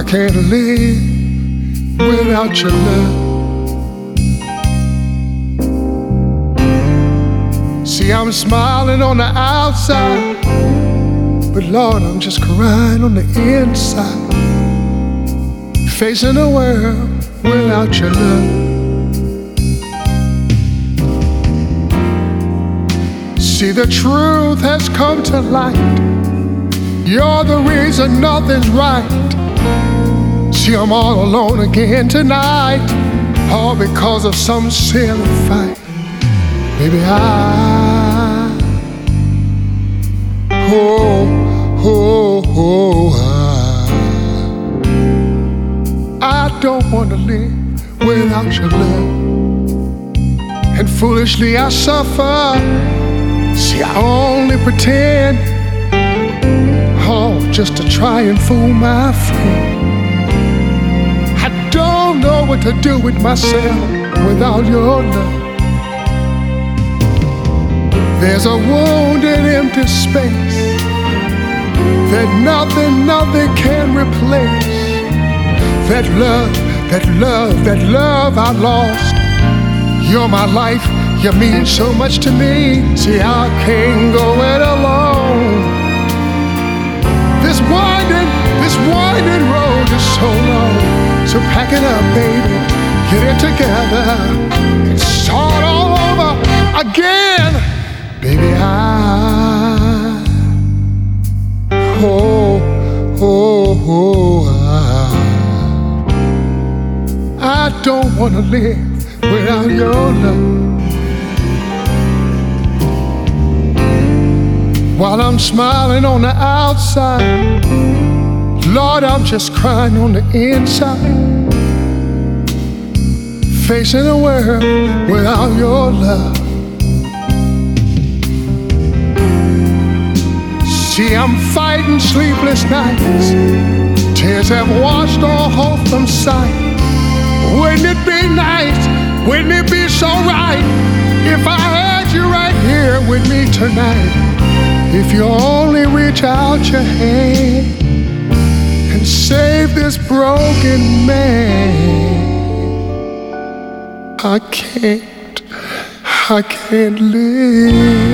can't live without your love. See, I'm smiling on the outside, but Lord, I'm just crying on the inside, facing the world without your love. See, the truth has come to light. You're the reason nothing's right. See, I'm all alone again tonight, all because of some silly fight. Baby, I don't want to live without your love. And foolishly I suffer. See, I only pretend, just to try and fool my friend. I don't know what to do with myself without your love. There's a wounded empty space that nothing can replace. That love I lost. You're my life, you mean so much to me. See, I can't go it alone. This winding road is so long. So pack it up, baby, get it together, and start all over again. Baby, I don't want to live without your love. While I'm smiling on the outside, Lord, I'm just crying on the inside, facing the world without your love. See, I'm fighting sleepless nights. Tears have washed all hope from sight. Wouldn't it be nice? Wouldn't it be so right if I had you right here with me tonight? If you only reach out your hand and save this broken man. I can't live